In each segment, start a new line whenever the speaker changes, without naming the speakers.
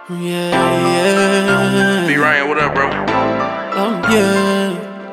Yeah.
B Ryan, what up, bro?
Yeah.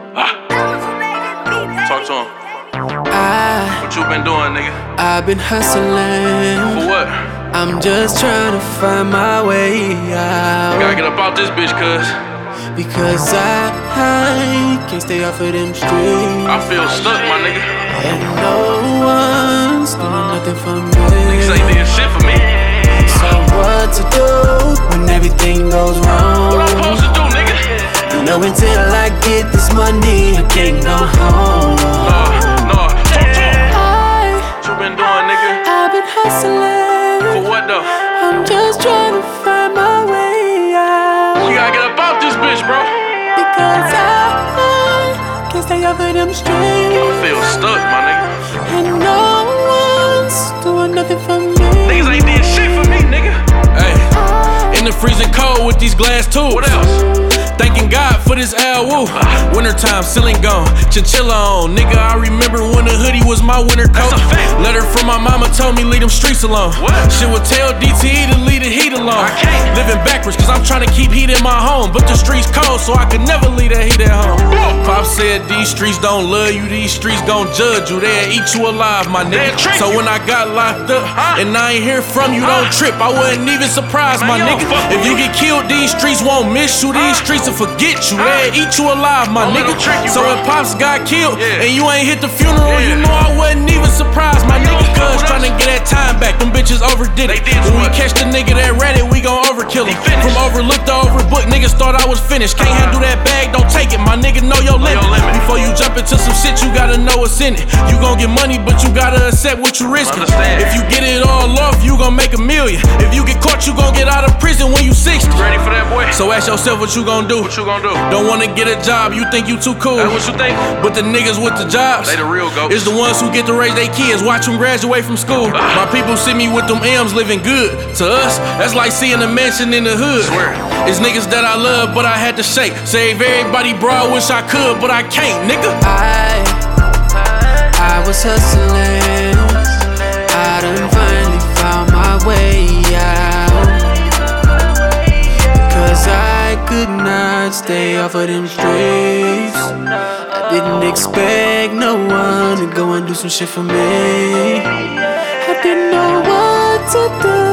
Talk to him. What you been doing, nigga?
I've been hustling.
For what?
I'm just trying to find my way out.
Gotta get up out this bitch, cuz
Because I can't stay off of them streets.
I feel stuck, my nigga.
And no one's doing nothing for me.
Niggas ain't doing shit for me.
So what to do when everything goes wrong?
What I'm supposed to do, nigga?
You know, until I get this money, I can't go home.
No. Talk. What you been doing, nigga?
I've been hustling.
For what, though?
I'm just trying to find my way out.
We gotta get up out this bitch, bro.
Because I can't stay off of them streets.
I feel stuck, my nigga.
And no one's doing nothing for me.
Niggas ain't did shit for me, nigga. Hey, in the freezing cold with these glass tubes. What else? Thanking God for this L-Woo. Wintertime, ceiling gone, chinchilla on. Nigga, I remember when the hoodie was my winter coat. That's a fact.
Letter from my mama told me leave them streets alone.
What?
Shit would tell DTE to leave the heat alone.
I can't.
Living backwards cause I'm trying to keep heat in my home. But the streets cold so I could never leave that heat at home. Pop said these streets don't love you, these streets gon' judge you. They'll eat you alive, my nigga. So when I got locked up and I ain't hear from you, don't trip. I wasn't even surprised, my nigga. If you get killed, these streets won't miss you. These streets will forget you. They'll eat you alive, my nigga. So when Pops got killed and you ain't hit the funeral, you know I wasn't even surprised, my nigga. Cause trying to get that time back, them bitches overdid it. When we catch the nigga that read it, we gon' overkill him. From overlooked to overbooked, niggas thought I was finished. Can't handle that bag, don't take it, my nigga, know your limit. Before you jump into some shit, you gotta know what's in it. You gon' get money, but you gotta accept what you risking. If you get it all off, you gon' make $1 million. If you get caught, you gon' get out of prison when you 60.
Ready for that, boy?
So ask yourself what you gon' do.
What you gonna do?
Don't wanna get a job, you think you too cool.
That's what you think?
But the niggas with the jobs,
They the real goats.
is the ones who get to raise their kids, watch them graduate from school. My people see me with them M's living good. To us, that's like seeing a mansion in the hood.
Swear.
It's niggas that I love, but I had to shake. Save everybody, bro, I wish I could, but I can't, nigga. I was hustling. I done finally found my way out. Cause I could not stay off of them streets. I didn't expect no one to go and do some shit for me. I didn't know what to do.